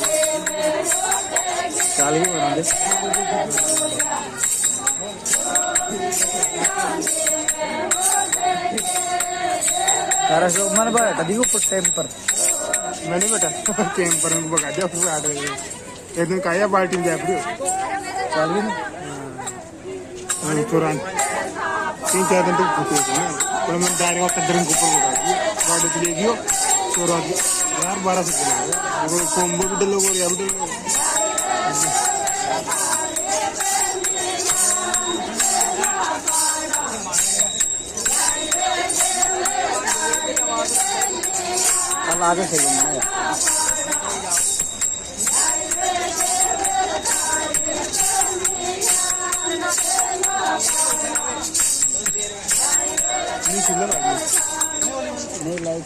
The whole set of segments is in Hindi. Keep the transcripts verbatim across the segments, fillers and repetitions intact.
चाल भी बना दे तारा से मन बड़ा था दिखो पर टाइम पर मैंने बेटा टाइम पर उनको बगा दिया फिर आ रहे एक दिन काया बाल्टी में जाए चाल भी नहीं तुरंत तीन चार दिन तक भूखे थे ना तो मैं डायरेक्ट कदर को ऊपर लगा दिया गाड़ी के लिए गयो तो रात यार बारह से चला वो कोम्बो भी डलो और यार डलो कल आगे से घूमना नहीं चल रहा नहीं लाइक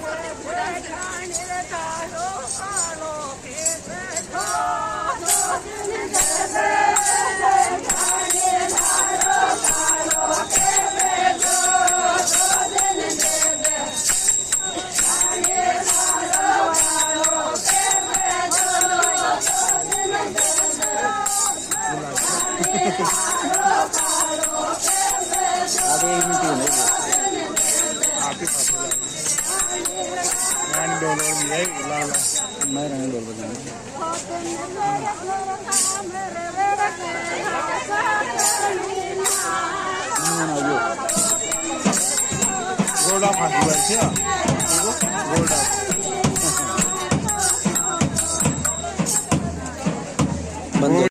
आधे एक मिनट नहीं आप ही पास मैं डॉलर में है लाला मैं रंग डोल बजाऊंगा गोड़ा फांसी बैठे